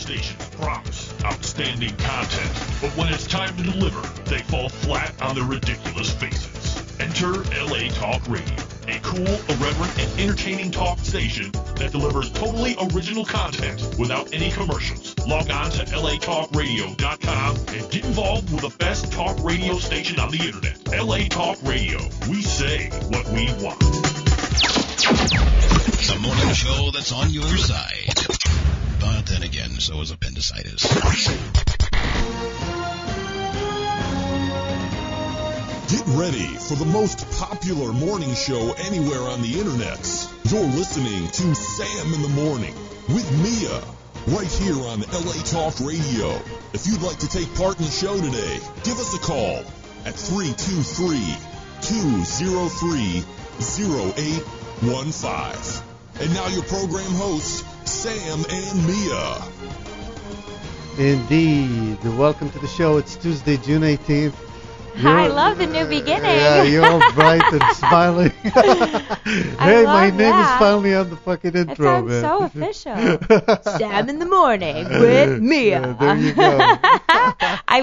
station promise outstanding content, but when it's time to deliver, they fall flat on their ridiculous faces. Enter LA Talk Radio, a cool, irreverent, and entertaining talk station that delivers totally original content without any commercials. Log on to latalkradio.com and get involved with the best talk radio station on the internet. LA Talk Radio. We say what we want. The morning show that's on your side. But then again, so is appendicitis. Get ready for the most popular morning show anywhere on the internet. You're listening to Sam in the Morning with Mia, right here on LA Talk Radio. If you'd like to take part in the show today, give us a call at 323-203-0815. And now your program hosts, Sam and Mia. Indeed. Welcome to the show. It's Tuesday, June 18th. I love the new beginning. Yeah, you're all bright and smiling. Hey, my name is finally on the fucking intro, man. It sounds so official. Sam in the Morning with Mia. Yeah, there you go. I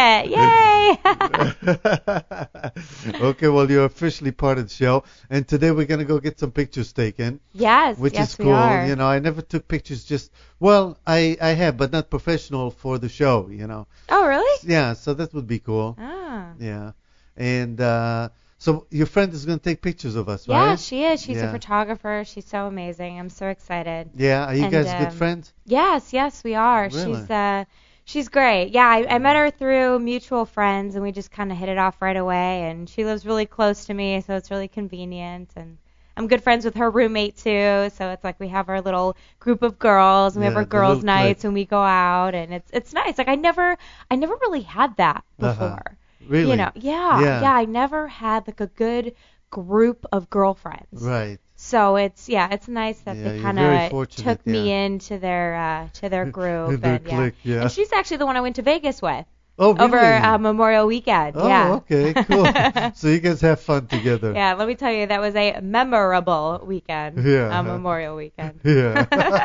love it. Yay. Okay, well, you're officially part of the show. And today we're going to go get some pictures taken. Yes, which is cool. We are. You know, I never took pictures I have, but not professional for the show, you know. Oh, really? Yeah, so that would be cool. Ah. Yeah. And so your friend is going to take pictures of us, right? Yeah, she is. She's a photographer. She's so amazing. I'm so excited. Yeah. Are you guys good friends? Yes, we are. Really? She's great. Yeah, I met her through mutual friends, and we just kind of hit it off right away. And she lives really close to me, so it's really convenient. And I'm good friends with her roommate, too. So it's like we have our little group of girls, and we have our girls' nights, and we go out. And it's nice. Like, I never really had that before. Really? You know, yeah. I never had like a good group of girlfriends. Right. So it's nice that they kind of took me into their group. Their clique, yeah. And she's actually the one I went to Vegas with. Oh, really? Over Memorial Weekend. Oh, yeah. Okay, cool. So you guys have fun together. Yeah, let me tell you, that was a memorable weekend. Yeah. Memorial Weekend. Yeah.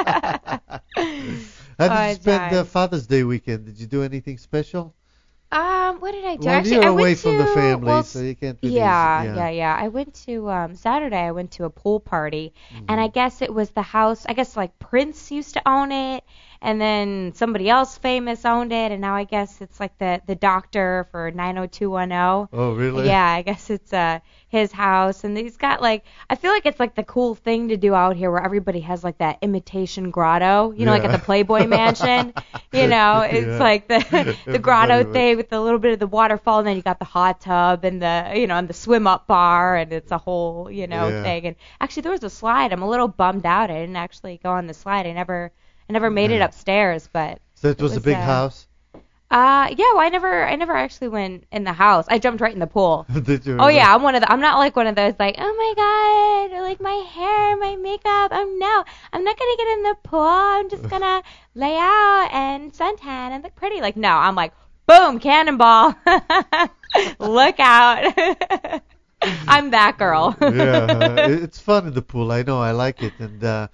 How did you spend the Father's Day weekend? Did you do anything special? What did I do? Well, actually, you're I away went from the family, so you can't really... Yeah. I went to, Saturday, I went to a pool party, and I guess it was the house, like Prince used to own it, and then somebody else famous owned it, and now I guess it's like the doctor for 90210. Oh, really? Yeah, I guess it's his house, and he's got I feel like it's like the cool thing to do out here where everybody has like that imitation grotto, like at the Playboy Mansion, it's like the grotto thing with a little bit of the waterfall, and then you got the hot tub and the, and the swim up bar, and it's a whole, thing. And actually there was a slide. I'm a little bummed out. I didn't actually go on the slide. I never made it upstairs, but. So it was a big house? Yeah, well, I never actually went in the house. I jumped right in the pool. Did you? Oh yeah, I'm not like one of those like, oh my god, or like my hair, my makeup. I'm not gonna get in the pool. I'm just gonna lay out and suntan and look pretty. Like, no, I'm like, boom, cannonball. Look out. I'm that girl. Yeah, it's fun in the pool. I know, I like it, and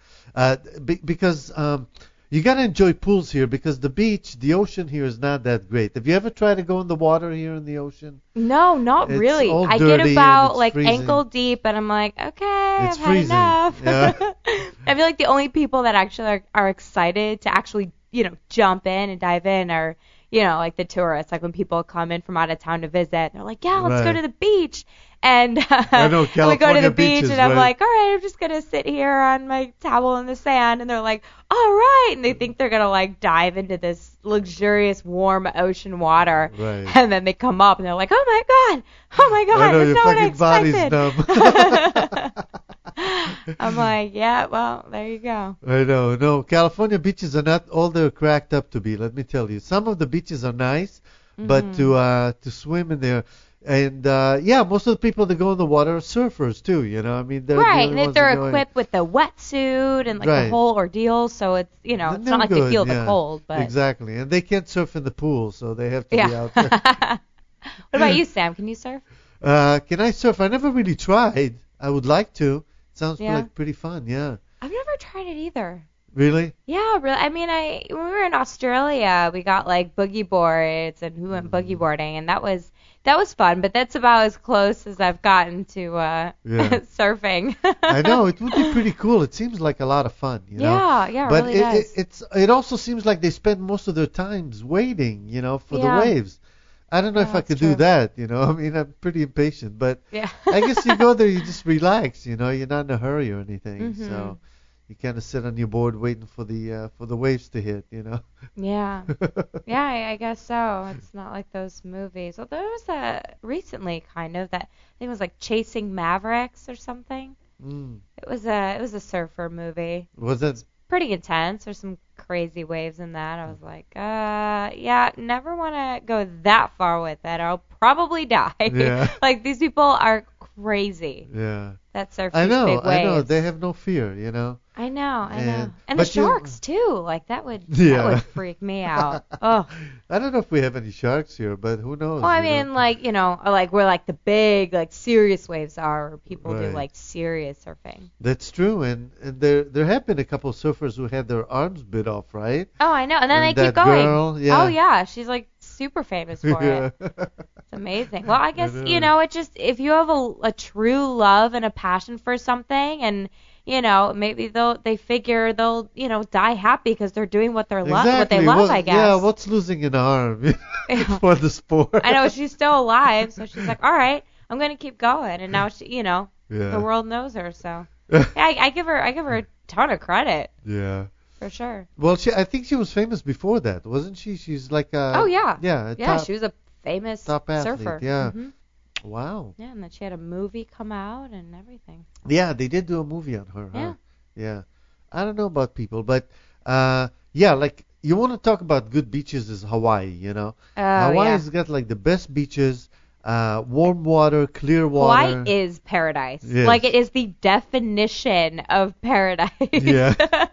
because you gotta enjoy pools here, because the ocean here is not that great. Have you ever tried to go in the water here in the ocean? No, not it's really. All I dirty get about like freezing. Ankle deep, and I'm like, okay, it's I've had enough. Yeah. I feel like the only people that actually are excited to actually, jump in and dive in are, like the tourists. Like when people come in from out of town to visit, they're like, yeah, let's go to the beach. And I know, we go to the beach, beaches, and I'm right? like, all right, I'm just going to sit here on my towel in the sand. And they're like, all right. And they think they're going to dive into this luxurious, warm ocean water. Right. And then they come up and they're like, oh my God, I know, that's your not what I fucking expected. body's numb. I'm like, yeah, well, there you go. I know. No, California beaches are not all they're cracked up to be, let me tell you. Some of the beaches are nice, but to swim in there... And, most of the people that go in the water are surfers, too, I mean, they're right, and they're equipped with the wetsuit and, the whole ordeal, so it's, it's not like they feel the cold. But exactly, and they can't surf in the pool, so they have to be out there. What about you, Sam? Can you surf? Can I surf? I never really tried. I would like to. Sounds like pretty fun, yeah. I've never tried it either. Really? Yeah, really. I mean, when we were in Australia, we got like boogie boards and we went boogie boarding, and that was fun. But that's about as close as I've gotten to surfing. I know, it would be pretty cool. It seems like a lot of fun, you know. Yeah, it but really does. it also seems like they spend most of their times waiting, you know, for the waves. I don't know if I could do that, you know. I mean, I'm pretty impatient, but I guess you go there, you just relax, you know. You're not in a hurry or anything, so you kind of sit on your board waiting for the waves to hit, you know. Yeah, I guess so. It's not like those movies. Well, there was recently kind of that I think it was like Chasing Mavericks or something. It was a surfer movie. Was it? Pretty intense. There's some crazy waves in that. I was like, yeah, never want to go that far with it. I'll probably die. Yeah. Like, these people are crazy. Yeah. That surf these big waves. I know. They have no fear, you know. I know. And the sharks too. Like that would freak me out. Oh. I don't know if we have any sharks here, but who knows? Well, I mean, like, you know, like where like the big, like serious waves are, where people do like serious surfing. That's true, and there have been a couple of surfers who had their arms bit off, right? Oh, I know, and then they keep going. Oh yeah, she's like super famous for it. It's amazing. Well, I guess you know, it just if you have a true love and a passion for something, and you know, maybe they figure they'll, you know, die happy because they're doing what they love, I guess. Yeah, what's losing an arm for the sport? I know, she's still alive, so she's like, all right, I'm going to keep going. And now, she, you know, the world knows her, so. I give her a ton of credit. Yeah. For sure. Well, I think she was famous before that, wasn't she? She's like a... Oh, yeah. Yeah, she was a famous top athlete, surfer. Yeah. Mm-hmm. Wow. Yeah, and then she had a movie come out and everything. Yeah, they did do a movie on her. Yeah. Huh? Yeah. I don't know about people, but yeah, like you want to talk about good beaches is Hawaii, you know. Hawaii's got like the best beaches, warm water, clear water. Hawaii is paradise. Yes. Like it is the definition of paradise. Yeah.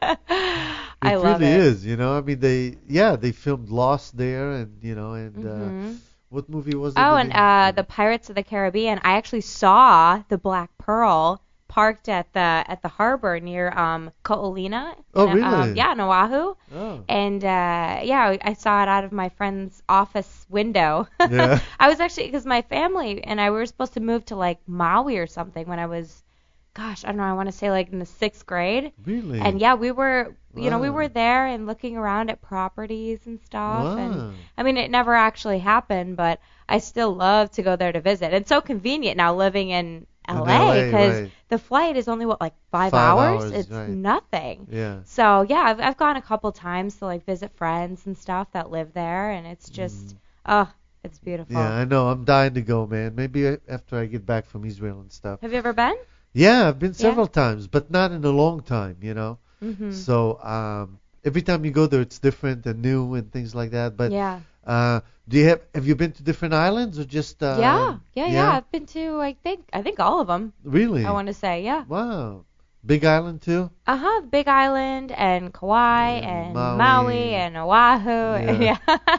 I love it. It really is, you know. I mean, they filmed Lost there, and you know, and what movie was it? Oh, and the Pirates of the Caribbean. I actually saw the Black Pearl parked at the harbor near Ko'olina. Oh, really? Yeah, in Oahu. Oh. And I saw it out of my friend's office window. Yeah. I was actually, because my family and I were supposed to move to like Maui or something when I was, gosh, I don't know, I want to say like in the 6th grade. Really? And yeah, we were, you know, we were there and looking around at properties and stuff. Wow. And I mean, it never actually happened, but I still love to go there to visit. It's so convenient now living in LA because the flight is only like 5 hours. It's nothing. Yeah. So yeah, I've gone a couple times to like visit friends and stuff that live there, and it's just it's beautiful. Yeah, I know. I'm dying to go, man. Maybe after I get back from Israel and stuff. Have you ever been? Yeah, I've been several times, but not in a long time, you know. Mm-hmm. So every time you go there, it's different and new and things like that. But yeah. Have you been to different islands or just? Yeah. I've been to I think all of them. Really? I want to say, yeah. Wow. Big Island too? Big Island and Kauai and Maui and Oahu. Yeah.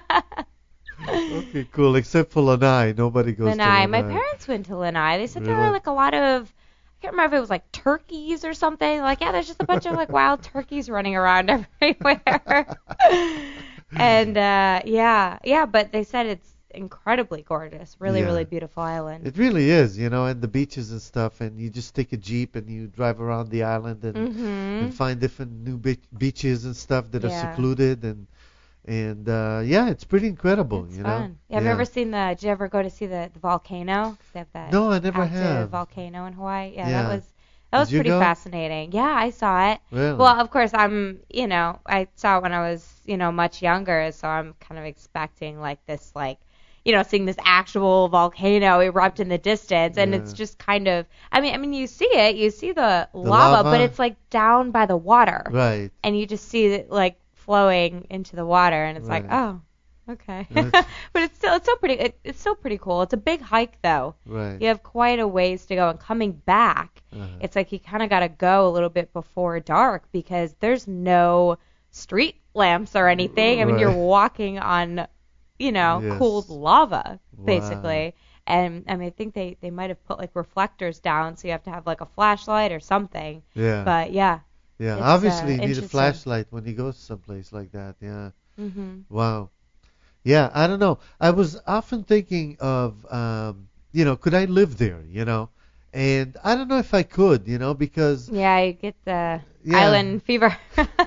Okay, cool. Except for Lanai, nobody goes to Lanai. My parents went to Lanai. They said there were like a lot of, I can't remember if it was like turkeys or something. Like, yeah, there's just a bunch of like wild turkeys running around everywhere. And but they said it's incredibly gorgeous, really beautiful island. It really is, you know, and the beaches and stuff, and you just take a Jeep and you drive around the island and find different new beaches and stuff that are secluded and it's pretty incredible, it's you fun. know. Have you ever seen did you ever go to see the volcano? 'Cause they have that no, I never active volcano in Hawaii. Yeah. That was pretty fascinating. Yeah, I saw it. Really? Well, of course, I saw it when I was, much younger, so I'm kind of expecting like this, like, seeing this actual volcano erupt in the distance, and it's just kind of, I mean, you see the lava, but it's like down by the water. Right. And you just see it like flowing into the water, and it's like, oh, okay. But it's still pretty cool. It's a big hike though. Right. You have quite a ways to go, and coming back, it's like you kind of got to go a little bit before dark because there's no street lamps or anything. I mean, you're walking on, cooled lava basically. Wow. And I mean, I think they might have put like reflectors down, so you have to have like a flashlight or something. Yeah. But yeah. Yeah, It's, obviously you need a interesting. flashlight when you go someplace like that. Yeah. Mhm. Wow. Yeah, I don't know. I was often thinking of, could I live there, And I don't know if I could, because, Yeah, you get the yeah, island fever.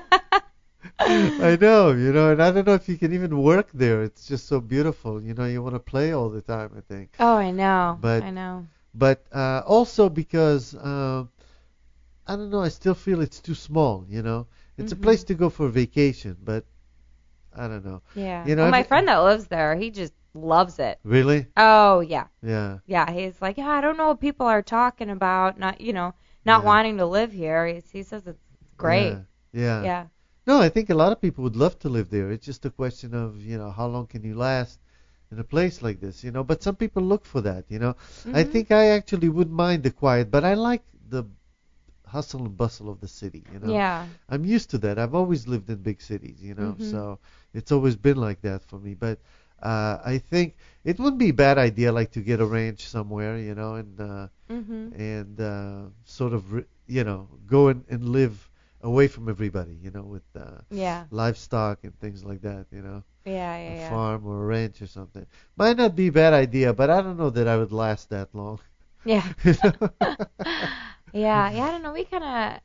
I know, and I don't know if you can even work there. It's just so beautiful, you want to play all the time, I think. Oh, I know. But, I know. but also because, I don't know, I still feel it's too small, It's a place to go for vacation, but I don't know. Yeah. You know, Well, my every- friend that lives there, he just loves it. Really? Oh, yeah. Yeah. Yeah, he's like, yeah, I don't know what people are talking about, not Yeah. wanting to live here. He says it's great. Yeah. Yeah. No, I think a lot of people would love to live there. It's just a question of, how long can you last in a place like this, But some people look for that, I think I actually wouldn't mind the quiet, but I like the hustle and bustle of the city, Yeah. I'm used to that. I've always lived in big cities, so it's always been like that for me. But I think it wouldn't be a bad idea, like to get a ranch somewhere, and sort of, go and live away from everybody, with Yeah. livestock and things like that, Yeah, a yeah. farm or a ranch or something. Might not be a bad idea, but I don't know that I would last that long. Yeah. You know? Yeah, I don't know. We kind of,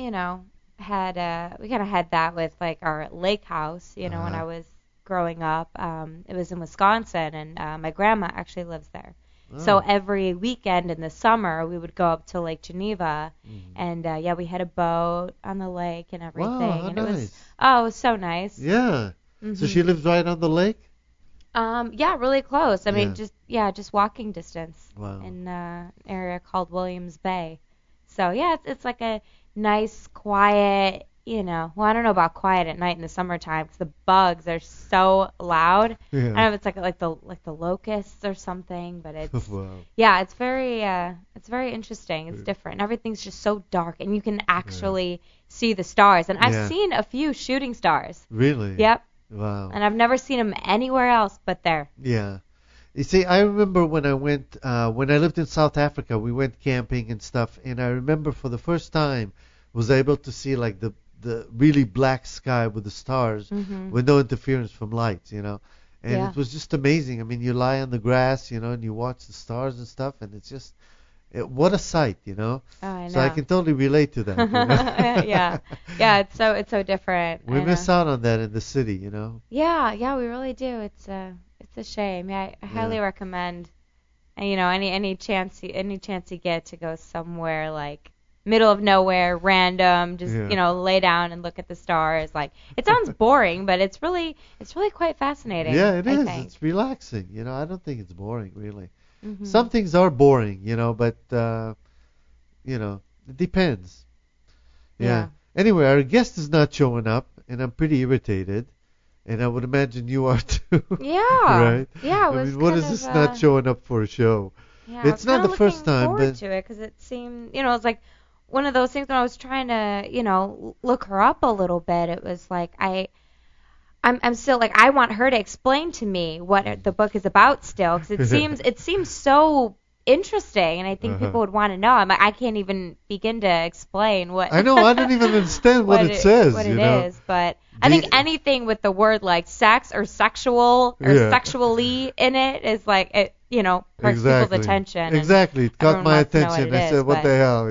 had that with like our lake house, when I was growing up. It was in Wisconsin, and my grandma actually lives there. So every weekend in the summer, we would go up to Lake Geneva, and we had a boat on the lake and everything. Wow, how and nice. it was so nice. Yeah. So she lives right on the lake? Yeah, really close. I mean, Yeah. just walking distance. Wow. In an area called Williams Bay. So yeah, it's like a nice, quiet, well, I don't know about quiet at night in the summertime because the bugs are so loud. Yeah. I don't know if it's like the locusts or something, but it's Wow. yeah, it's very interesting. It's different. Everything's just so dark, and you can actually see the stars. And Yeah. I've seen a few shooting stars. Really? Yep. Wow. And I've never seen them anywhere else but there. Yeah. You see, I remember when I went, when I lived in South Africa, we went camping and stuff, and I remember for the first time was able to see like the really black sky with the stars with no interference from lights, And Yeah. it was just amazing. I mean, you lie on the grass, and you watch the stars and stuff, and it's just, what a sight, Oh, I know. So I can totally relate to that. Yeah, it's so different. We And, miss out on that in the city, Yeah, we really do. It's a shame. Yeah, I highly recommend. Any chance you get to go somewhere like middle of nowhere, random, just lay down and look at the stars. Like it sounds boring, but it's really quite fascinating. Yeah, it I is. think. It's relaxing. I don't think it's boring really. Mhm. Some things are boring, but it depends. Yeah. Anyway, our guest is not showing up, and I'm pretty irritated. And I would imagine you are too. Yeah. Right? Yeah. I mean, what is this not showing up for a show? Yeah, It's not the first time, forward but to it because it seemed, it's like one of those things when I was trying to, look her up a little bit. It was like I'm still like I want her to explain to me what the book is about still because it seems so interesting and I think people would want to know. I'm like I can't even begin to explain what. I know I don't even understand what it says. What it is, but I think anything with the word like sex or sexual or sexually in it is like it. Perks people's attention. Exactly. It caught my attention. I said, what the hell,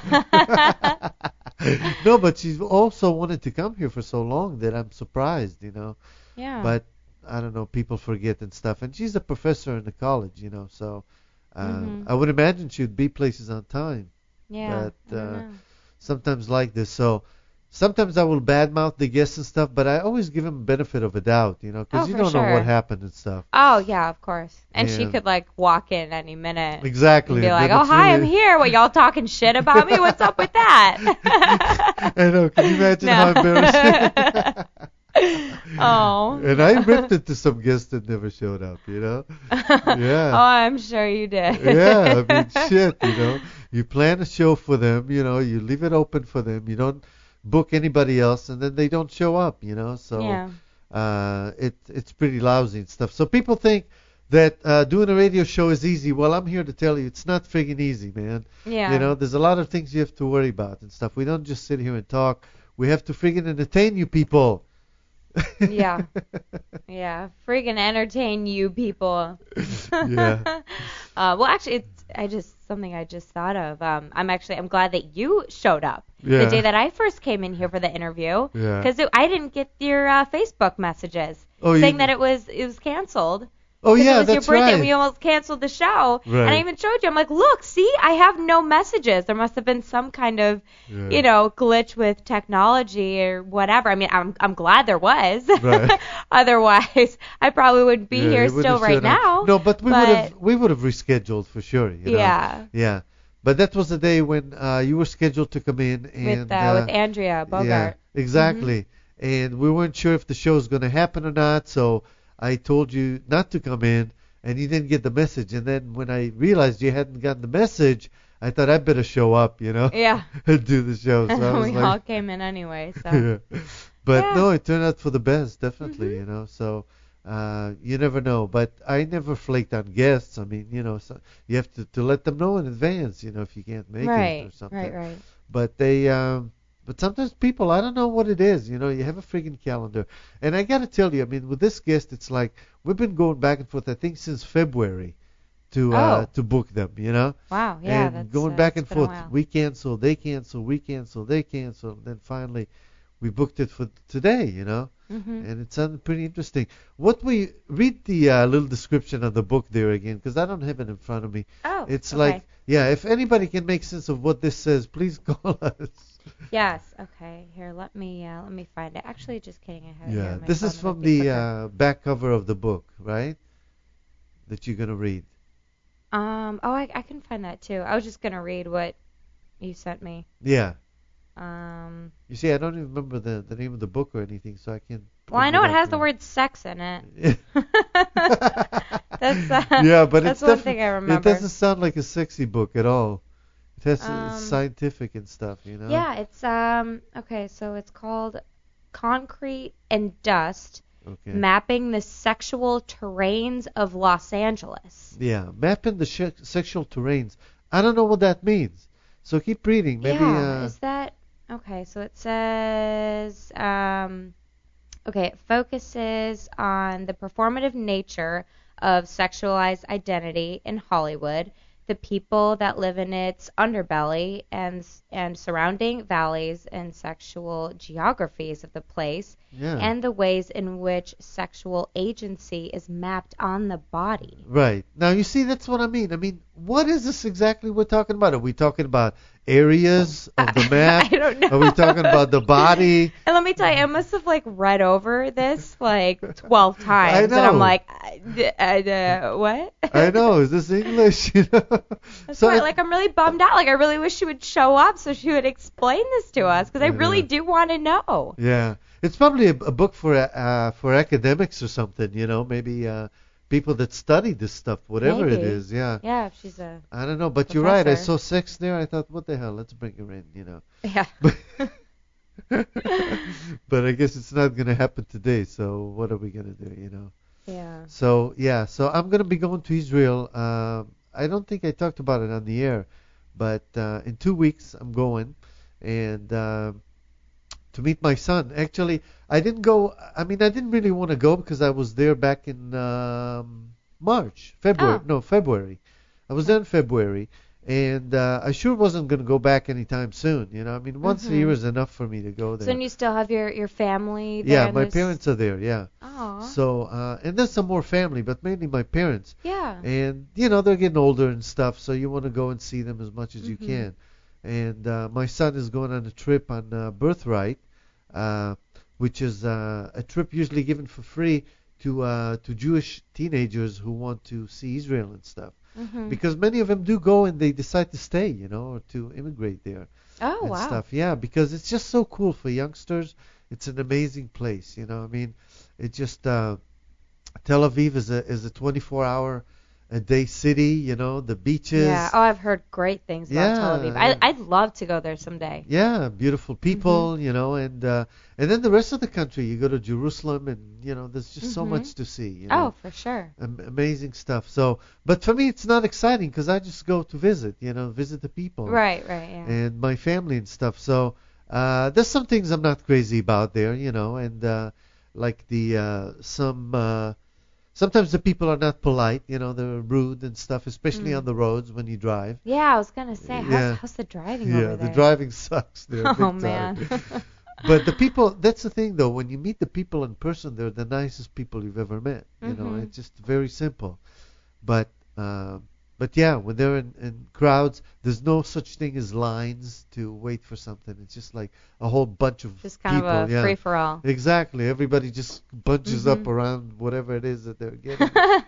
Yeah. No, but she's also wanted to come here for so long that I'm surprised, Yeah. But, I don't know, people forget and stuff. And she's a professor in the college, so I would imagine she would be places on time. Yeah. But sometimes like this. So sometimes I will badmouth the guests and stuff, but I always give them benefit of a doubt, because you don't know what happened and stuff. Oh, yeah, of course. And she Yeah. could, like, walk in any minute. Exactly. And be And like, then oh, it's hi, really- I'm here. What, y'all talking shit about me? What's up with that? I know. Can you imagine how embarrassing? Oh. And I ripped it to some guests that never showed up, Oh, Yeah. I'm sure you did. Yeah, I mean, shit, You plan a show for them, you leave it open for them. You don't book anybody else, and then they don't show up, So Yeah. it's pretty lousy and stuff. So people think that doing a radio show is easy. Well, I'm here to tell you it's not friggin' easy, man. Yeah. You know, there's a lot of things you have to worry about and stuff. We don't just sit here and talk. We have to friggin' entertain you people. Yeah. Yeah. Friggin' entertain you people. Yeah. Well, actually, it's something I just thought of. I'm glad that you showed up Yeah. the day that I first came in here for the interview. Yeah. Because I didn't get your Facebook messages Oh, saying you- that it was canceled. Oh, 'Cause yeah, it was that's your birthday. right. We almost canceled the show. Right. And I even showed you. I'm like, look, see, I have no messages. There must have been some kind of, Yeah. glitch with technology or whatever. I mean, I'm glad there was. Right. Otherwise, I probably wouldn't be Yeah, here you wouldn't still have right shown up. now. No, but we would have rescheduled for sure. You know? Yeah. Yeah. But that was the day when you were scheduled to come in and With Andrea Bogart. Yeah, exactly. And we weren't sure if the show was going to happen or not, so I told you not to come in, and you didn't get the message. And then when I realized you hadn't gotten the message, I thought I better show up, you know, Yeah. and do the show. So I was We like, all came in anyway, so. yeah. But Yeah. no, it turned out for the best, definitely, you know. So you never know. But I never flaked on guests. I mean, you know, so you have to let them know in advance, you know, if you can't make it or something. Right. But but sometimes people, I don't know what it is, you know, you have a friggin' calendar. And I got to tell you, I mean, with this guest, it's like we've been going back and forth, I think, since February to book them, you know. Wow, yeah, And that's going back it's and been a forth. while. We cancel, they cancel, we cancel, they cancel. And then finally, we booked it for today, you know. Mhm. And it sounded pretty interesting. What we read the little description of the book there again, because I don't have it in front of me. Oh, It's okay. like, yeah, if anybody can make sense of what this says, please call us. Yes. Okay. Here, let me find it. Actually, just kidding. I have it here Yeah, on my this phone. is It from might be the quicker. back cover of the book, right? That you're gonna read. Oh, I can find that too. I was just gonna read what you sent me. Yeah. Um. You see, I don't even remember the name of the book or anything, so I can't. Well, I know bring it up has the now. word sex in it. That's That's yeah, but that's it's one thing I remember. It doesn't sound like a sexy book at all. It has it's scientific and stuff, you know. Yeah, it's okay, so it's called Concrete and Dust, Okay. Mapping the Sexual Terrains of Los Angeles. Yeah, mapping the sexual terrains. I don't know what that means. So keep reading. Maybe Is that okay, so it says okay, it focuses on the performative nature of sexualized identity in Hollywood, the people that live in its underbelly and surrounding valleys and sexual geographies of the place, yeah. and the ways in which sexual agency is mapped on the body. Right. Now, you see, that's what I mean. I mean, what is this exactly we're talking about? Are we talking about areas of the map? I don't know. Are we talking about the body? And let me tell you, I must have read over this 12 times, I and I'm know. like, what? I know. Is this English? You know? That's So why, it- I'm really bummed out. I really wish she would show up so she would explain this to us, because I really do want to know. Yeah. It's probably a book for academics or something, you know, maybe people that study this stuff, whatever it Maybe. is. Yeah. Yeah, if she's a I don't know, but you're right. I Professor. saw sex there. I thought, what the hell? Let's bring her in, you know. yeah. But I guess it's not going to happen today. So what are we going to do, you know? Yeah. So yeah, so I'm going to be going to Israel. I don't think I talked about it on the air, but in 2 weeks I'm going, and to meet my son. Actually, I didn't go. I mean, I didn't really want to go because I was there back in February. I was there in February, and I sure wasn't going to go back anytime soon. You know, I mean, once a year is enough for me to go there. So then you still have your family there? Yeah, and my there's- parents are there. Yeah. Aw. So and there's some more family, but mainly my parents. Yeah. And you know they're getting older and stuff, so you want to go and see them as much as you can. And my son is going on a trip on Birthright, which is a trip usually given for free to Jewish teenagers who want to see Israel and stuff. Because many of them do go and they decide to stay, you know, or to immigrate there Oh, and wow. stuff. Yeah, because it's just so cool for youngsters. It's an amazing place, you know. I mean, it just Tel Aviv is a 24-hour Day City, the beaches. Yeah. Oh, I've heard great things about Tel Aviv. Yeah. I'd love to go there someday. Yeah, beautiful people, and then the rest of the country. You go to Jerusalem, and there's just so much to see. Oh, for sure. Amazing stuff. So, but for me, it's not exciting because I just go to visit, visit the people. Right, yeah. And my family and stuff. So, there's some things I'm not crazy about there, and like sometimes the people are not polite, they're rude and stuff, especially on the roads when you drive. Yeah, I was going to say, how's the driving over there? Yeah, the driving sucks there. Oh, man. But the people, that's the thing, though. When you meet the people in person, they're the nicest people you've ever met. It's just very simple. But yeah, when they're in crowds, there's no such thing as lines to wait for something. It's just like a whole bunch of just kind people. of a free-for-all. Exactly. Everybody just bunches up around whatever it is that they're getting.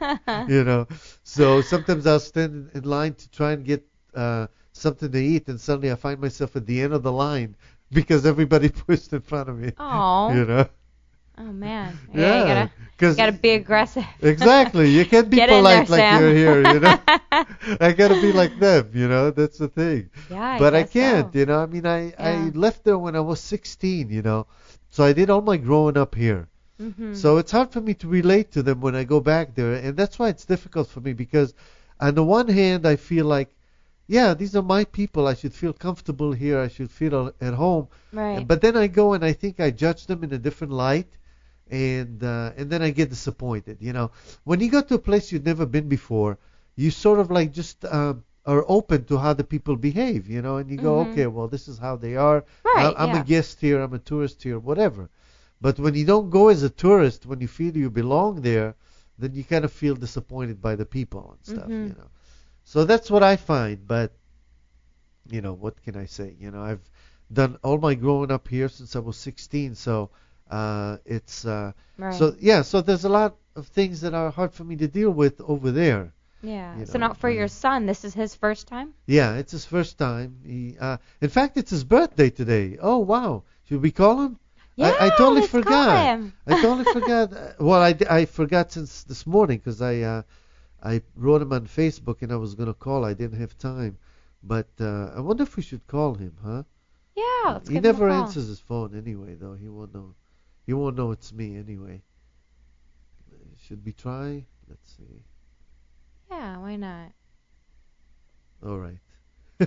So sometimes I'll stand in line to try and get something to eat, and suddenly I find myself at the end of the line because everybody pushed in front of me. Oh. Oh man. Yeah, you gotta be aggressive. Exactly. You can't be polite like Sam. you're here, I gotta be like them, that's the thing. Yeah, but I guess can't, so. I mean I left there when I was 16, so I did all my growing up here. So it's hard for me to relate to them when I go back there, and that's why it's difficult for me, because on the one hand I feel like, yeah, these are my people. I should feel comfortable here. I should feel at home. Right. But then I go and I think I judge them in a different light, and then I get disappointed. When you go to a place you've never been before, you sort of like just are open to how the people behave. And you go, okay, well, this is how they are. Right. I'm a guest here. I'm a tourist here. Whatever. But when you don't go as a tourist, when you feel you belong there, then you kind of feel disappointed by the people and stuff. So that's what I find, but what can I say? I've done all my growing up here since I was 16, so it's right. so there's a lot of things that are hard for me to deal with over there. Yeah. So now for your son, this is his first time? Yeah, it's his first time. In fact, it's his birthday today. Oh wow, should we call him? Yeah, I totally let's forgot. Call him. I totally forgot. Well, I forgot since this morning because I wrote him on Facebook and I was going to call. I didn't have time. But I wonder if we should call him, huh? Yeah, let's He give him never a call. answers his phone anyway, though. He won't know. He won't know it's me anyway. Should we try? Let's see. Yeah, why not? All right.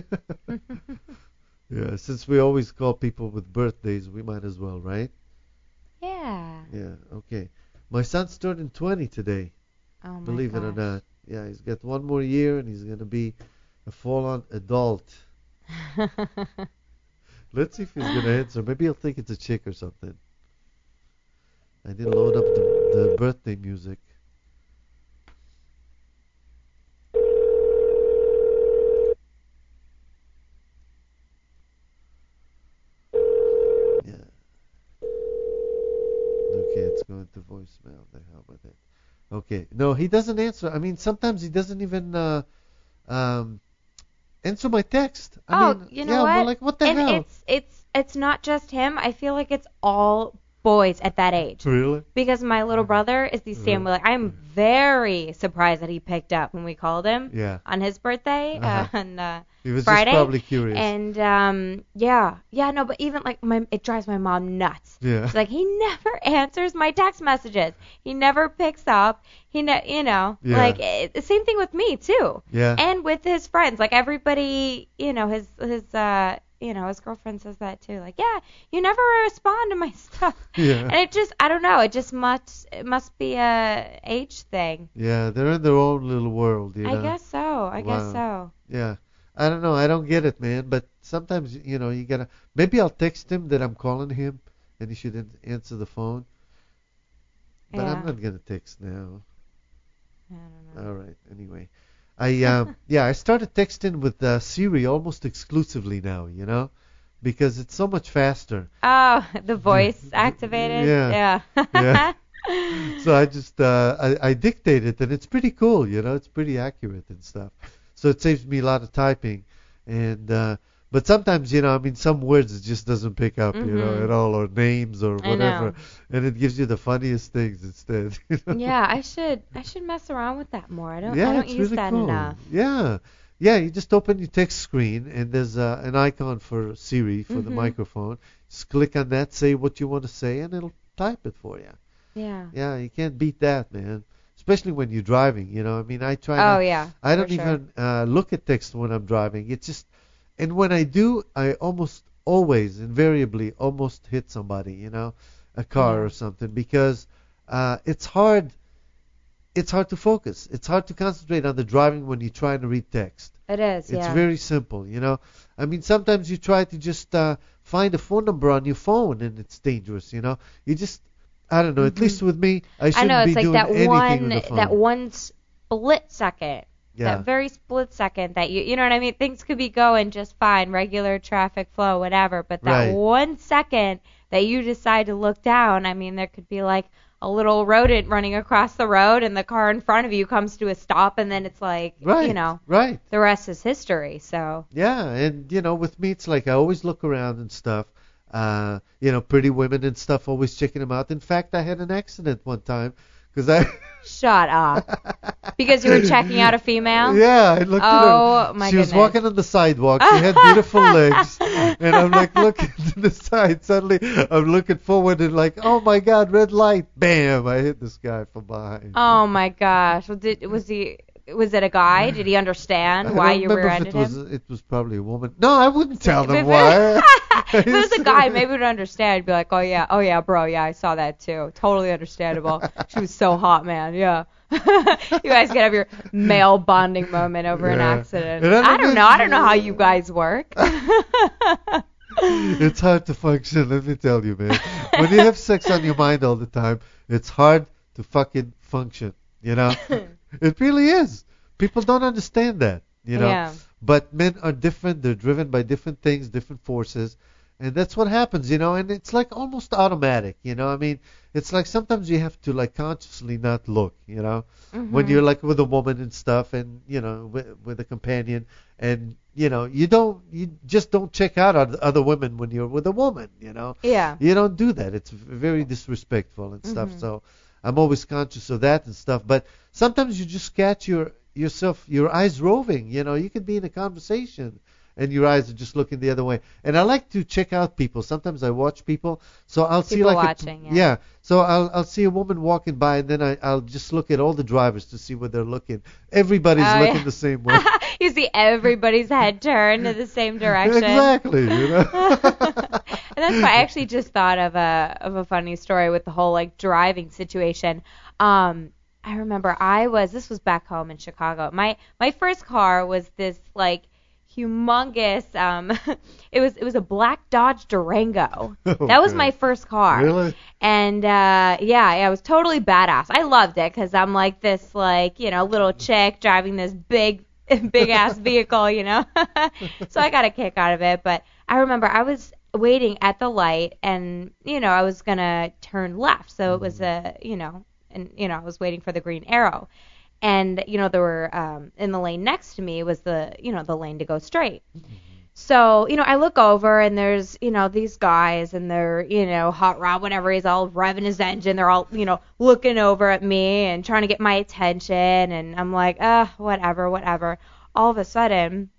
Yeah, since we always call people with birthdays, we might as well, right? Yeah. Yeah, okay. My son's turning 20 today. Oh my Believe it or gosh. not. Yeah, he's got one more year and he's going to be a full-on adult. Let's see if he's going to answer. Maybe he'll think it's a chick or something. I didn't load up the birthday music. Yeah. Okay, it's going to voicemail. The hell with it. Okay. No, he doesn't answer. I mean, sometimes he doesn't even answer my text. I mean, you know yeah, what? We're like, what the and hell? it's not just him. I feel like it's all boys at that age. Really? Because my little brother is the same way. Like, I'm very surprised that he picked up when we called him on his birthday on He was Friday. just probably curious. And no, but even like it drives my mom nuts. Yeah. It's like he never answers my text messages. He never picks up. Yeah. Like the same thing with me too. Yeah. And with his friends, like everybody, his his girlfriend says that too. Like, yeah, you never respond to my stuff. Yeah. And it just, I don't know. It must be a age thing. Yeah, they're in their own little world, you know. I guess so. I guess so. Yeah. I don't know. I don't get it, man. But sometimes, you gotta. Maybe I'll text him that I'm calling him, and he should answer the phone. But I'm not gonna text now. I don't know. All right. Anyway, I started texting with Siri almost exclusively now, because it's so much faster. Oh, the voice activated. Yeah. Yeah. So I just I dictate it, and it's pretty cool, It's pretty accurate and stuff. So it saves me a lot of typing, and But sometimes, some words it just doesn't pick up, at all, or names or whatever, and it gives you the funniest things instead. Yeah, I should mess around with that more. I don't it's use really that cool. enough. Yeah. Yeah, you just open your text screen, and there's an icon for Siri for the microphone. Just click on that, say what you want to say, and it'll type it for you. Yeah. Yeah, you can't beat that, man. Especially when you're driving, I try I don't even look at text when I'm driving. It's just, and when I do, I almost always, invariably, almost hit somebody, a car or something, because it's hard to focus. It's hard to concentrate on the driving when you're trying to read text. It is, It's very simple, sometimes you try to just find a phone number on your phone, and it's dangerous, You just, I don't know, at least with me, I shouldn't be doing anything with the phone. That one split second. Yeah. That very split second that you know what I mean? Things could be going just fine, regular traffic flow, whatever, but that 1 second that you decide to look down, I mean, there could be like a little rodent running across the road and the car in front of you comes to a stop, and then it's like, the rest is history, so. Yeah, and, with me, it's like I always look around and stuff, pretty women and stuff, always checking them out. In fact, I had an accident one time because I... Shut up. Because you were checking out a female? Yeah, I looked at her. Oh, my She goodness. was walking on the sidewalk. She had beautiful legs. And I'm like looking to the side. Suddenly, I'm looking forward and like, oh my God, red light. Bam, I hit this guy from behind. Oh my gosh. Was it a guy? Did he understand why you rear-ended him? It was probably a woman. No, I wouldn't tell them why. If it was a guy, maybe would understand. I'd be like, oh yeah, bro, yeah, I saw that too. Totally understandable. She was so hot, man. Yeah. You guys can have your male bonding moment over an accident. I don't know how you guys work. It's hard to function, let me tell you, man. When you have sex on your mind all the time, it's hard to fucking function, It really is. People don't understand that, Yeah. But men are different. They're driven by different things, different forces. And that's what happens, and it's like almost automatic, I mean, it's like sometimes you have to like consciously not look, when you're like with a woman and stuff and, with a companion and, you just don't check out other women when you're with a woman, Yeah. You don't do that. It's very disrespectful and stuff. So I'm always conscious of that and stuff. But sometimes you just catch your eyes roving, you could be in a conversation and your eyes are just looking the other way. And I like to check out people. Sometimes I watch people, so I'll see like watching, So I'll see a woman walking by, and then I'll just look at all the drivers to see where they're looking. Everybody's looking the same way. You see everybody's head turned in the same direction. Exactly, And that's why I actually just thought of a funny story with the whole like driving situation. I remember this was back home in Chicago. My first car was this like humongous it was a black Dodge Durango. That was my first car. Really? And it was totally badass. I loved it because I'm like this like little chick driving this big ass vehicle, So I got a kick out of it. But I remember I was waiting at the light and I was gonna turn left, so it was I was waiting for the green arrow. And, there were, in the lane next to me was the lane to go straight. So, I look over and there's, these guys and they're, hot rod, whatever, he's all revving his engine. They're all, looking over at me and trying to get my attention. And I'm like, whatever. All of a sudden,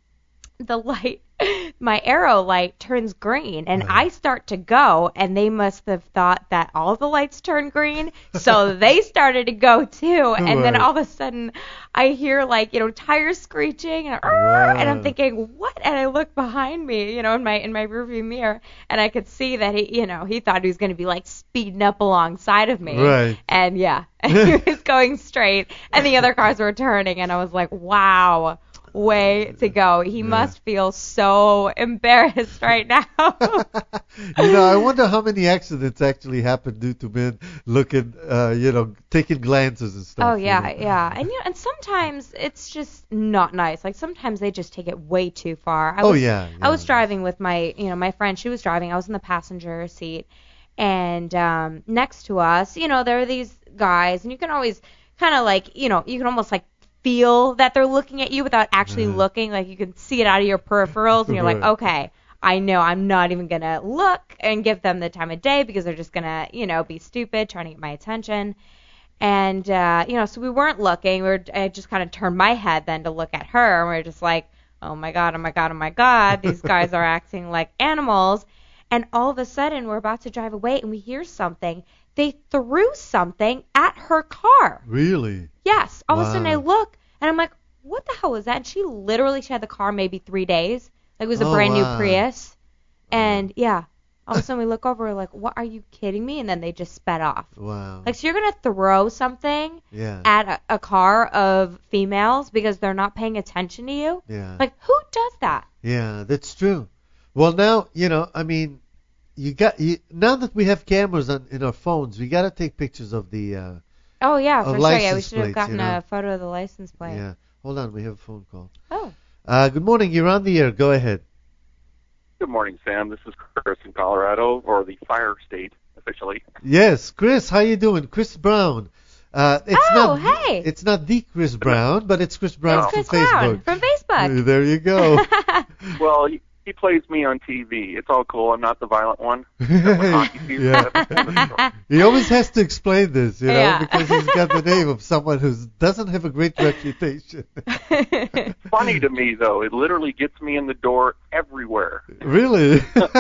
my arrow light turns green and I start to go, and they must have thought that all the lights turned green, so they started to go too. And then all of a sudden I hear like tires screeching and I'm thinking what? And I look behind me, in my rearview mirror, and I could see that he thought he was going to be like speeding up alongside of me. Right. And he was going straight and the other cars were turning, and I was like, wow. Way to go. He must feel so embarrassed right now. I wonder how many accidents actually happen due to men looking, taking glances and stuff. Oh, yeah. And sometimes it's just not nice. Like, sometimes they just take it way too far. I was driving with my friend. She was driving. I was in the passenger seat. And next to us, there are these guys, and you can always kind of like, you can almost like feel that they're looking at you without actually looking. Like, you can see it out of your peripherals, and you're like, okay, I know I'm not even going to look and give them the time of day because they're just going to, be stupid, trying to get my attention. And, so we weren't looking. I just kind of turned my head then to look at her, and we were just like, oh my God, oh my God, oh my God, these guys are acting like animals. And all of a sudden, we're about to drive away, and we hear something. They threw something at her car. Really? Yes. All of a sudden, I look, and I'm like, what the hell was that? And she had the car maybe 3 days. Like, it was a brand new Prius. And, all of a sudden we look over, we're like, what, are you kidding me? And then they just sped off. Wow. Like, so you're going to throw something at a car of females because they're not paying attention to you? Yeah. Like, who does that? Yeah, that's true. Well, now, now that we have cameras in our phones, we got to take pictures of the oh, yeah, for sure. Yeah, we license should have plates, gotten a photo of the license plate. Yeah. Hold on, we have a phone call. Oh. Good morning. You're on the air. Go ahead. Good morning, Sam. This is Chris in Colorado, or the Fire State, officially. Yes, Chris. How you doing? Chris Brown. Hey. It's not the Chris Brown, but it's Chris Brown from Chris Brown Facebook. from Facebook. There you go. Well, he plays me on TV. It's all cool. I'm not the violent one. He always has to explain this, Yeah. because he's got the name of someone who doesn't have a great reputation. Funny to me, though. It literally gets me in the door everywhere. Really? Not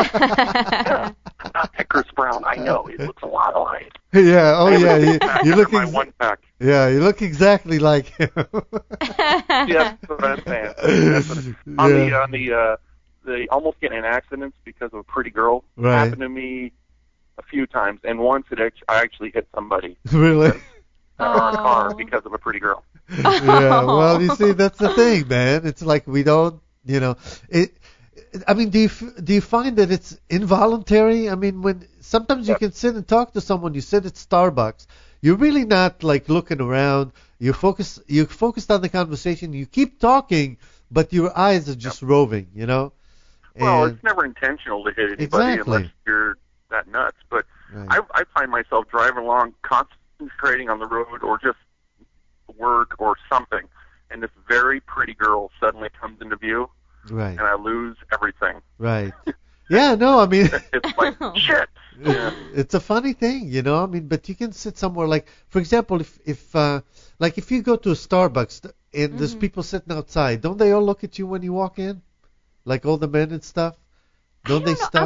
that Chris Brown. I know. It looks a lot alike. Yeah. Oh, yeah. You look. My one pack. Yeah, you look exactly like him. Yes, that's what I'm saying. On the almost getting in accidents because of a pretty girl happened to me a few times, and once I actually hit somebody. Really? Or a car because of a pretty girl. Yeah. Well, you see, that's the thing, man. It's like we don't, it. I mean, do you find that it's involuntary? I mean, when sometimes you can sit and talk to someone, you sit at Starbucks, you're really not like looking around. You're focused on the conversation. You keep talking, but your eyes are just roving, Well, it's never intentional to hit anybody unless you're that nuts. But I find myself driving along, concentrating on the road or just work or something, and this very pretty girl suddenly comes into view, and I lose everything. Right. Yeah, no, I mean... It's like, shit. Yeah. It's a funny thing, I mean, but you can sit somewhere like, for example, if you go to a Starbucks and there's people sitting outside, don't they all look at you when you walk in? Like all the men and stuff? Don't they stop?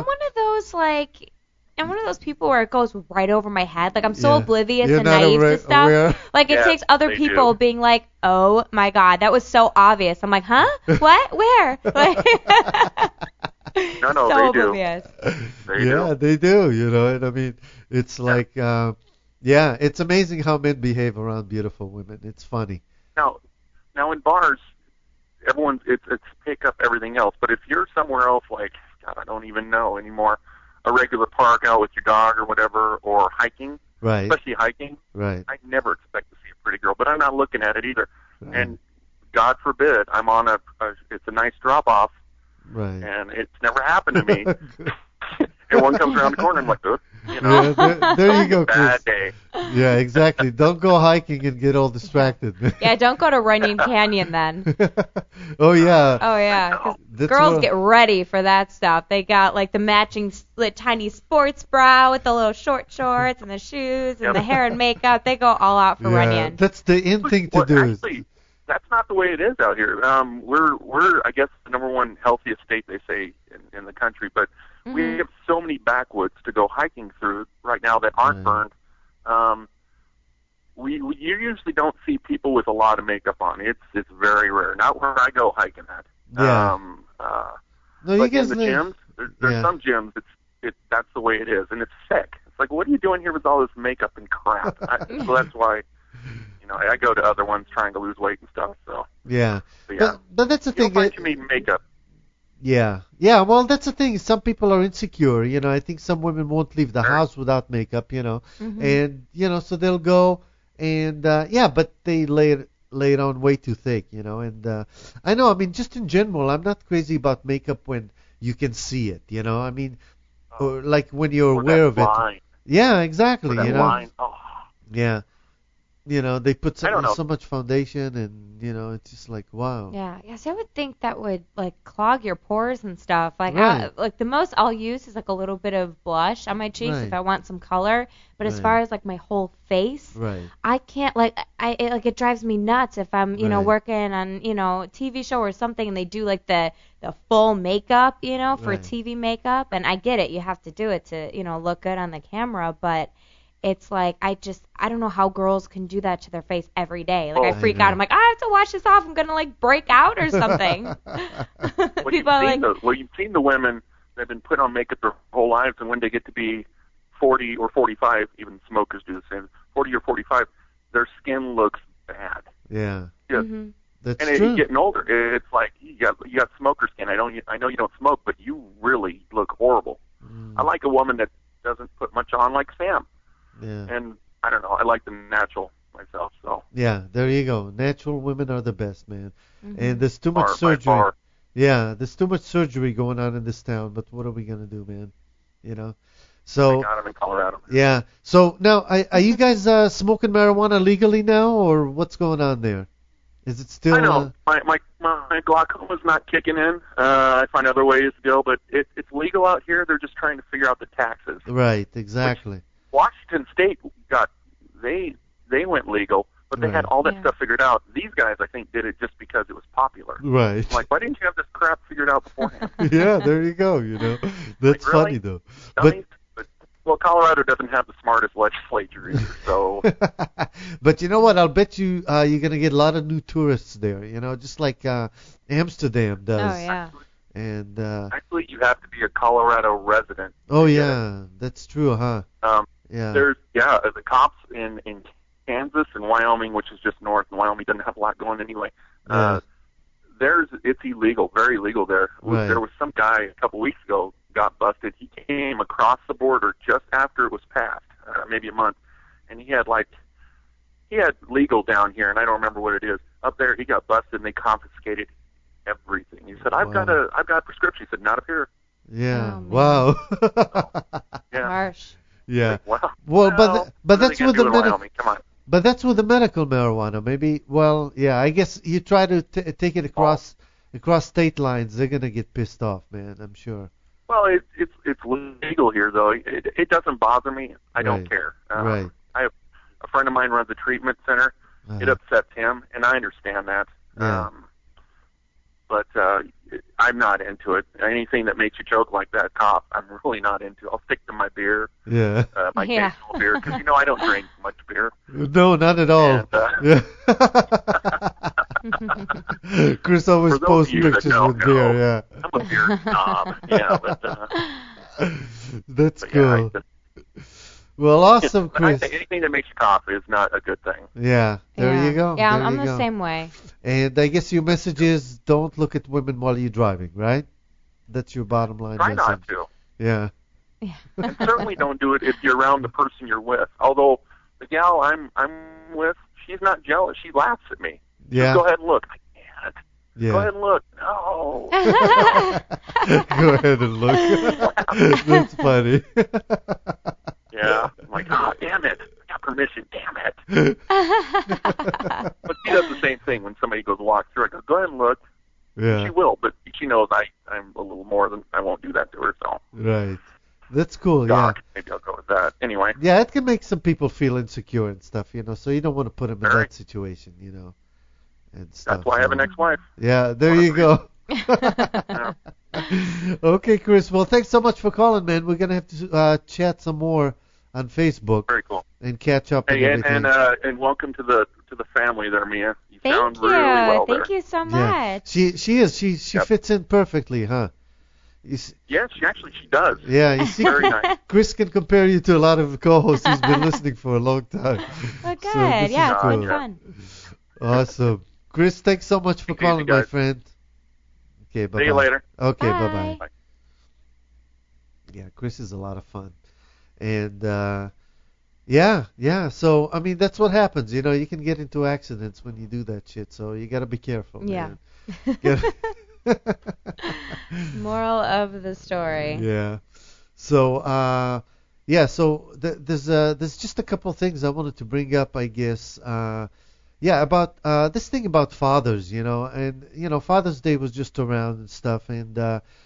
I'm one of those people where it goes right over my head. Like, I'm so oblivious and not naive to stuff. Aware. Like, it takes other people being like, oh, my God, that was so obvious. I'm like, huh? What? Where? Like, no, so they oblivious. do. They do, and I mean, it's like, it's amazing how men behave around beautiful women. It's funny. Now in bars, it's pick up everything else. But if you're somewhere else, like, God, I don't even know anymore, a regular park out with your dog or whatever, or hiking, especially hiking, I never expect to see a pretty girl, but I'm not looking at it either. Right. And God forbid, I'm on it's a nice drop-off, and it's never happened to me. And one comes around the corner, I'm like, Yeah, there you go, Chris. Bad day. Yeah, exactly. Don't go hiking and get all distracted. Yeah, don't go to Runyon Canyon then. Oh, yeah. Oh, yeah. 'Cause girls get ready for that stuff. They got, like, the matching tiny sports bra with the little short shorts and the shoes and the hair and makeup. They go all out for Runyon. That's the in thing to do. Actually, that's not the way it is out here. We're I guess, the number one healthiest state, they say, in the country, but we have so many backwoods to go hiking through right now that aren't burned. You usually don't see people with a lot of makeup on. It's very rare. Not where I go hiking at. Yeah. Like in the gyms, there's some gyms. That's the way it is, and it's sick. It's like, what are you doing here with all this makeup and crap? So that's why. I go to other ones trying to lose weight and stuff. So yeah, but that's the thing. You don't find too many makeup. Yeah. Well, that's the thing. Some people are insecure. I think some women won't leave the house without makeup. And so they'll go and but they lay it on way too thick. And I know. I mean, just in general, I'm not crazy about makeup when you can see it. I mean, or like when you're aware of it. Line. Yeah, exactly. Line. Oh. Yeah. You know, they put I don't know. so much foundation, and you know, it's just like wow. Yeah. Yes, I would think that would like clog your pores and stuff. Like, Right. like the most I'll use is like a little bit of blush on my cheeks Right. if I want some color. But as Right. far as like my whole face, Right. I can't it drives me nuts if I'm Right. working on a TV show or something and they do like the full makeup for Right. TV makeup, and I get it, you have to do it to look good on the camera, but it's like I don't know how girls can do that to their face every day. Like I Oh, freak I know. out. I'm like, I have to wash this off. I'm gonna like break out or something. Well, People are like, you've seen the women that have been put on makeup their whole lives, and when they get to be 40 or 45, even smokers do the same. 40 or 45, their skin looks bad. Yeah. Yeah. mhm. That's And true. you're getting older. It's like you got smoker skin. I know you don't smoke, but you really look horrible. I like a woman that doesn't put much on, like Sam. Yeah. And I don't know. I like the natural myself. So Yeah, there you go. Natural women are the best, man. Mhm. And there's too much by surgery. far. Yeah, there's too much surgery going on in this town, but what are we going to do, man? You know? I So, got him in Colorado. yeah. So, now, are you guys smoking marijuana legally now, or what's going on there? Is it still... I know my glaucoma's not kicking in. I find other ways to go, but it's legal out here. They're just trying to figure out the taxes. Right, exactly. Washington State they went legal, but they had Right. all that Yeah. stuff figured out. These guys, I think, did it just because it was popular. Right. I'm like, why didn't you have this crap figured out beforehand? Yeah, there you go, you know. That's Like, really? funny, though. Dummies. Well, Colorado doesn't have the smartest legislature either, so But you know what? I'll bet you you're going to get a lot of new tourists there, you know, just like Amsterdam does. Oh yeah. And, actually you have to be a Colorado resident. oh, yeah, that's true, huh? Yeah. There's the cops in Kansas and Wyoming, which is just north, and Wyoming doesn't have a lot going anyway. Yeah. It's illegal, very illegal there. Right. There was some guy a couple weeks ago got busted. He came across the border just after it was passed, maybe a month, and he had legal down here, and I don't remember what it is. Up there, he got busted, and they confiscated everything. He said, "I've got a prescription." He said, "Not up here." Yeah. Oh, man. Wow. Yeah. Harsh. Yeah. Wow. Well, but what that's are they with gonna the do in medical. Wyoming? Come on. But that's with the medical marijuana. Maybe. Well, yeah. I guess you try to take it across state lines, they're gonna get pissed off, man. I'm sure. Well, it's legal here, though. It doesn't bother me. I don't Right. care. Right. I have a friend of mine runs a treatment center. It upsets him, and I understand that. Yeah. But I'm not into it. Anything that makes you choke like that cop, I'm really not into. I'll stick to my beer, Yeah. my Yeah. occasional beer, because I don't drink much beer. No, not at all. And, Yeah. Chris always For those posts of you that pictures don't with beer. know, Yeah. I'm a beer snob. Yeah, That's but cool. yeah, Well, awesome, I Chris. think anything that makes you cough is not a good thing. Yeah. There yeah. you go. Yeah, There I'm you the go. same way. And I guess your message is don't look at women while you're driving, right? That's your bottom line Try message. not to. Yeah. And certainly don't do it if you're around the person you're with. Although the gal I'm with, she's not jealous. She laughs at me. Yeah. Go ahead and look. I can't. Yeah. Go ahead and look. No. Go ahead and look. That's funny. Yeah. I'm like, oh, damn it. I got permission. Damn it. But she does the same thing when somebody goes walk through. I go ahead and look. Yeah. She will, but she knows I'm a little more than I won't do that to her. So, Right. That's cool. doc, maybe I'll go with that. Anyway. Yeah. Yeah, it can make some people feel insecure and stuff, you know. So you don't want to put them in Very. that situation, you know, and stuff. That's why I have an ex-wife. Yeah. There you go. Yeah. Okay, Chris. Well, thanks so much for calling, man. We're gonna have to chat some more on Facebook Very cool. and catch up and Hey, everything. and welcome to the family there, Mia. You Thank sound you. really well Thank there. you so yeah. much. She is. She Yep. fits in perfectly, huh? Yes, she does. Yeah. You see, Very nice. Chris can compare you to a lot of co-hosts. He's been listening for a long time. Well, good. So this Yeah, is it's cool. been fun. Awesome. Chris, thanks so much for Take it easy, calling, my guys. friend. Okay, bye-bye. See you later. Okay, Bye. bye-bye. Bye. Yeah, Chris is a lot of fun. And, yeah. So, I mean, that's what happens. You know, you can get into accidents when you do that shit. So you got to be careful, Yeah. man. Get- Moral of the story. Yeah. So, Yeah, so there's just a couple things I wanted to bring up, I guess. About this thing about fathers, and Father's Day was just around and stuff, and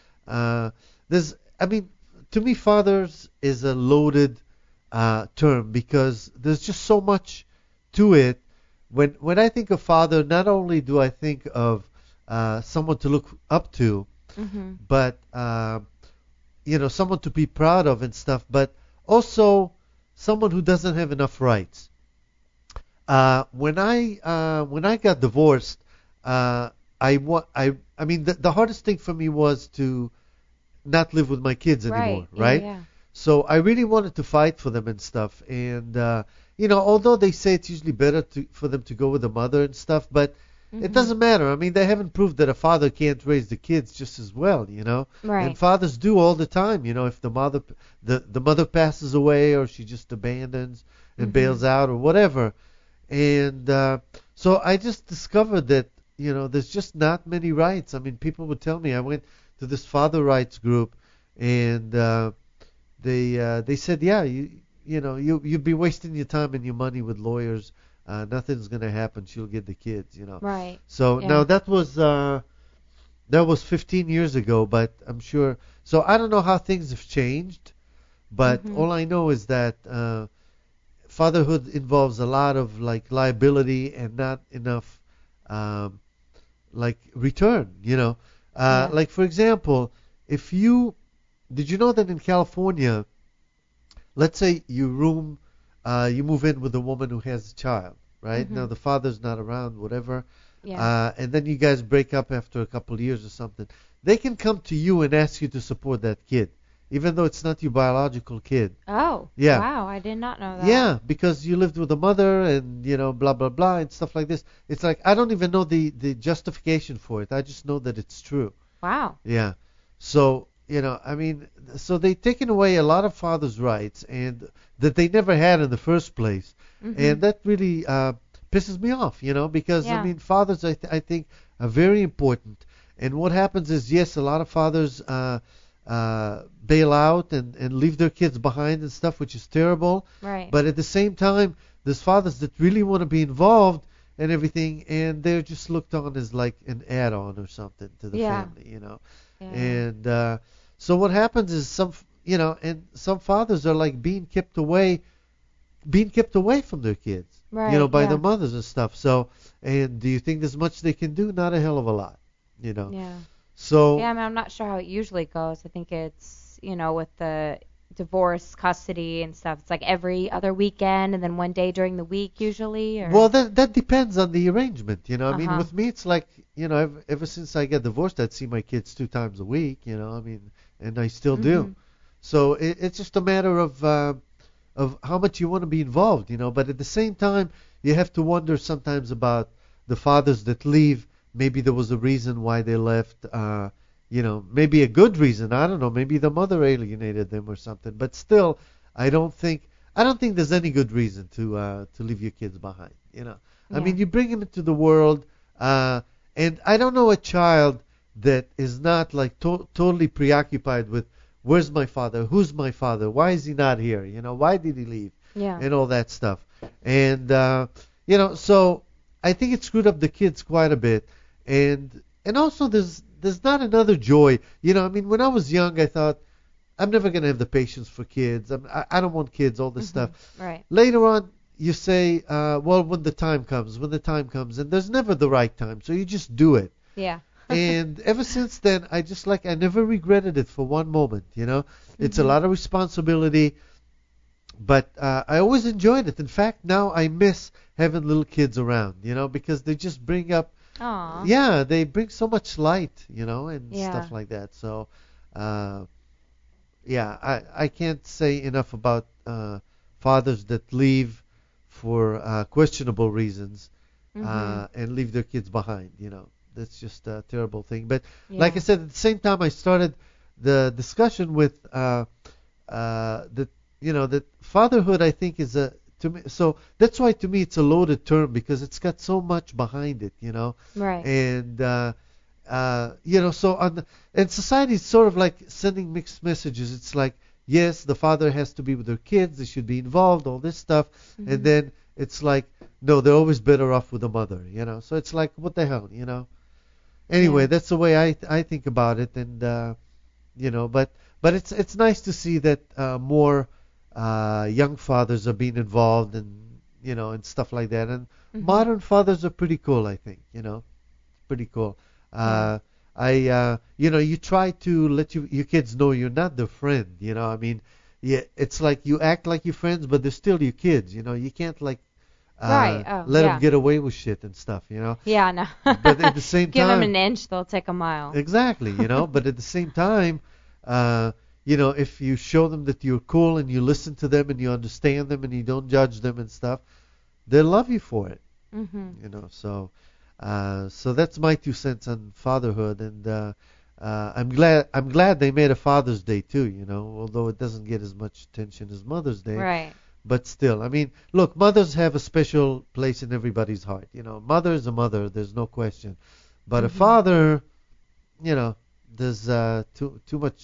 to me, fathers is a loaded term because there's just so much to it. When I think of father, not only do I think of someone to look up to, but someone to be proud of and stuff, but also someone who doesn't have enough rights. When I got divorced, the hardest thing for me was to not live with my kids anymore, right? Yeah. So I really wanted to fight for them and stuff. And although they say it's usually better for them to go with the mother and stuff, but it doesn't matter. I mean, they haven't proved that a father can't raise the kids just as well, Right. And fathers do all the time, if the mother passes away or she just abandons and bails out or whatever. And so I just discovered that, there's just not many rights. I mean, people would tell me, I went to this father rights group, and they said, yeah, you'd be wasting your time and your money with lawyers. Nothing's going to happen. She'll get the kids, Right. So Yeah. now that was 15 years ago, but I'm sure. So I don't know how things have changed, but all I know is that fatherhood involves a lot of liability and not enough return. Like for example, did you know that in California, let's say you move in with a woman who has a child, right? Now the father's not around, whatever. Yeah. And then you guys break up after a couple of years or something. They can come to you and ask you to support that kid, even though it's not your biological kid. Oh. Yeah. Wow, I did not know that. Yeah, because you lived with a mother and, blah, blah, blah, and stuff like this. It's like, I don't even know the justification for it. I just know that it's true. Wow. Yeah. So, so they've taken away a lot of fathers' rights and that they never had in the first place. And that really pisses me off, because, Yeah. fathers, I think, are very important. And what happens is, yes, a lot of fathers bail out and leave their kids behind and stuff, which is terrible. Right. But at the same time, there's fathers that really want to be involved and everything, and they're just looked on as like an add-on or something to the family, Yeah. And so what happens is some fathers are like being kept away from their kids, Right, by yeah. their mothers and stuff. So, and do you think there's much they can do? Not a hell of a lot, Yeah. So Yeah, I'm not sure how it usually goes. I think it's, with the divorce, custody and stuff. It's like every other weekend and then one day during the week usually. Or... Well, that depends on the arrangement, I mean, Uh-huh. with me, it's like, ever since I got divorced, I'd see my kids 2 times a week, and I still do. So it's just a matter of how much you want to be involved, But at the same time, you have to wonder sometimes about the fathers that leave. Maybe there was a reason why they left. Maybe a good reason. I don't know. Maybe the mother alienated them or something. But still, I don't think there's any good reason to leave your kids behind. I mean, you bring them into the world, and I don't know a child that is not like totally preoccupied with where's my father, who's my father, why is he not here, why did he leave, and all that stuff. And so I think it screwed up the kids quite a bit, and also there's not another joy. I mean, when I was young, I thought I'm never gonna have the patience for kids. I don't want kids, all this stuff. Right. Later on, you say, well, when the time comes, and there's never the right time, so you just do it. Yeah. And ever since then, I never regretted it for one moment, It's a lot of responsibility, but I always enjoyed it. In fact, now I miss having little kids around, because they just bring up, Aww. yeah, they bring so much light, and Yeah. stuff like that. So, I can't say enough about fathers that leave for questionable reasons and leave their kids behind, That's just a terrible thing. But like I said, at the same time, I started the discussion with that fatherhood, I think, is to me. So that's why to me it's a loaded term because it's got so much behind it, Right. And so and society is sort of like sending mixed messages. It's like yes, the father has to be with their kids, they should be involved, all this stuff, and then it's like, no, they're always better off with the mother, you know. So it's like, what the hell, you know. Anyway, that's the way I think about it, and you know, but it's nice to see that more young fathers are being involved, and you know, and stuff like that. And modern fathers are pretty cool, I think, you know, pretty cool. You know, you try to let your kids know you're not their friend, you know. I mean, yeah, it's like you act like your friends, but they're still your kids, you know. You can't like let them get away with shit and stuff, you know. Yeah, no. But at the same Give time, them an inch, they'll take a mile. Exactly, you know. But at the same time, you know, if you show them that you're cool and you listen to them and you understand them and you don't judge them and stuff, they'll love you for it. You know, so that's my 2 cents on fatherhood, and I'm glad they made a Father's Day too, you know, although it doesn't get as much attention as Mother's Day. Right. But still, I mean, look, mothers have a special place in everybody's heart. You know, mother is a mother, there's no question. But a father, you know, there's too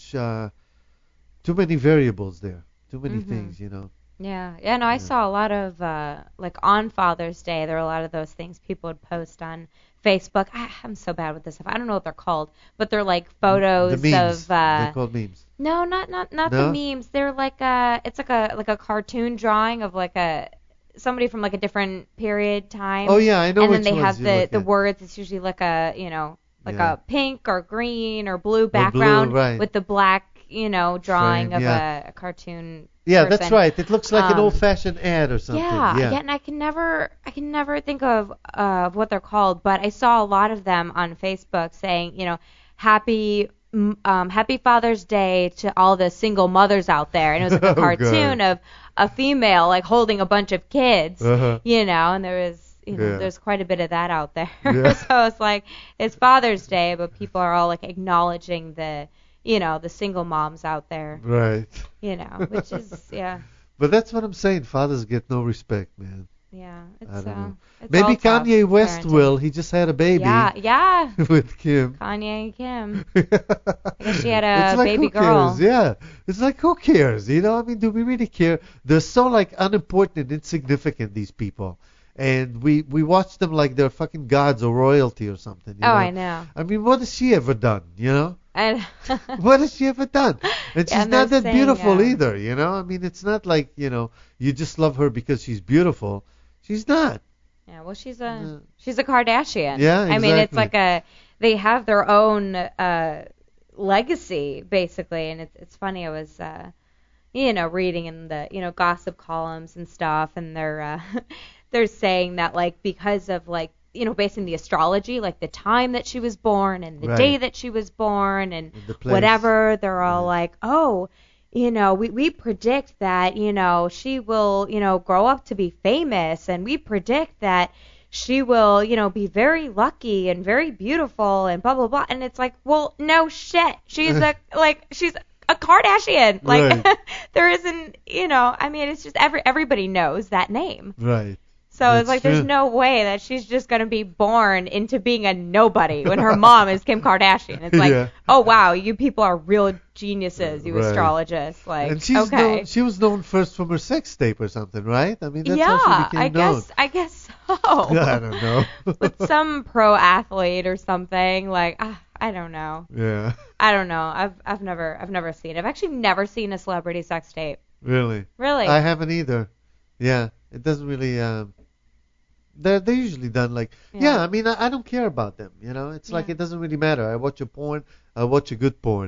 many variables there, too many things, you know. Yeah, no, I saw a lot of, like on Father's Day, there were a lot of those things people would post on Facebook. I'm so bad with this stuff. I don't know what they're called, but they're like photos the memes. of. They're called memes. No, not the memes. They're like it's like a cartoon drawing of like somebody from like a different period time. Oh yeah, I know. And which then they ones have the at. words. It's usually like a a pink or green or blue background right. with the black drawing Frame, of a cartoon. Yeah, person. that's right. It looks like an old-fashioned ad or something. Yeah, and I can never think of what they're called, but I saw a lot of them on Facebook saying, happy Father's Day to all the single mothers out there, and it was like a cartoon of a female like holding a bunch of kids, and there was there's quite a bit of that out there. So it's like it's Father's Day, but people are all like acknowledging the the single moms out there. Right. Which is, But that's what I'm saying. Fathers get no respect, man. Yeah. I don't know. It's Maybe Kanye West parenting. will. He just had a baby. Yeah. With Kim. Kanye and Kim. I guess she had a like, baby who girl. Cares? Yeah. It's like, who cares? I mean, do we really care? They're so like unimportant and insignificant, these people. And we watch them like they're fucking gods or royalty or something. I know. I mean, what has she ever done, What has she ever done? And she's not that beautiful either, I mean, it's not like, you just love her because she's beautiful. She's not. Yeah, well, she's a Kardashian. Yeah, exactly. I mean, it's like they have their own legacy, basically. And it's funny, I was, reading in the, gossip columns and stuff, and they're saying that, like, because of, like, based on the astrology, like the time that she was born and the day that she was born and whatever, they're all like, oh, we predict that, she will, grow up to be famous, and we predict that she will, be very lucky and very beautiful and blah, blah, blah. And it's like, well, no shit. She's she's a Kardashian. Like, there isn't, I mean, it's just everybody knows that name. Right. So it's like there's no way that she's just going to be born into being a nobody when her mom is Kim Kardashian. It's like, oh, wow, you people are real geniuses, you astrologists. Like, and she was known first from her sex tape or something, right? I mean, that's how she became known. I guess so. I don't know. With some pro athlete or something, like, I don't know. Yeah. I don't know. I've never seen it. I've actually never seen a celebrity sex tape. Really? Really? I haven't either. Yeah. It doesn't really they're usually done like I mean I don't care about them, it's like it doesn't really matter. I watch a porn, I watch a good porn,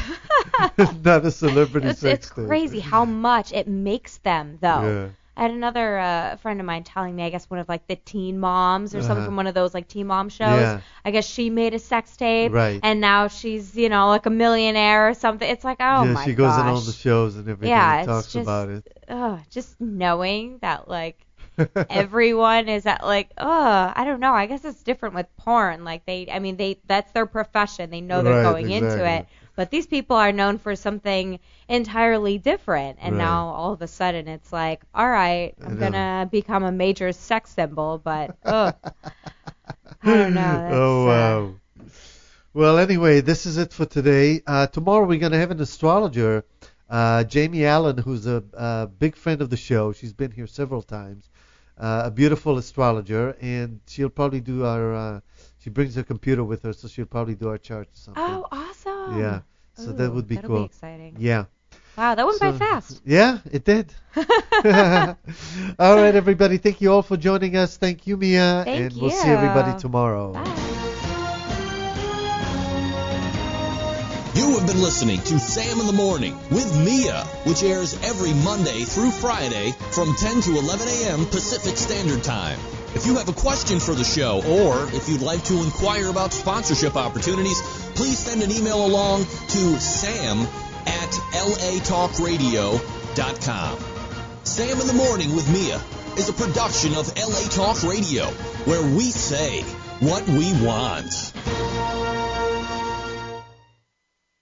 not a celebrity sex It's tape. crazy how much it makes them though. Yeah. I had another friend of mine telling me, I guess one of like the Teen Moms or something from one of those like Teen Mom shows. Yeah. I guess she made a sex tape, right? And now she's like a millionaire or something. It's like, oh my gosh. She goes on all the shows and everything. Yeah, and talks about it. Just knowing that like everyone is at like, I don't know. I guess it's different with porn. Like that's their profession. They know they're going into it. But these people are known for something entirely different. And now all of a sudden it's like, all right, I'm going to become a major sex symbol. But, I don't know. Wow. Well, anyway, this is it for today. Tomorrow we're going to have an astrologer Jamie Allen, who's a big friend of the show. She's been here several times. A beautiful astrologer, and she'll probably do our. She brings her computer with her, so she'll probably do our charts or something. Oh, awesome. Yeah. So that would be that'll cool. Be exciting. Yeah. Wow, that went by fast. Yeah, it did. All right, everybody. Thank you all for joining us. Thank you, Mia. Thank and we'll see everybody tomorrow. Bye. You have been listening to Sam in the Morning with Mia, which airs every Monday through Friday from 10 to 11 a.m. Pacific Standard Time. If you have a question for the show, or if you'd like to inquire about sponsorship opportunities, please send an email along to sam@latalkradio.com. Sam in the Morning with Mia is a production of LA Talk Radio, where we say what we want.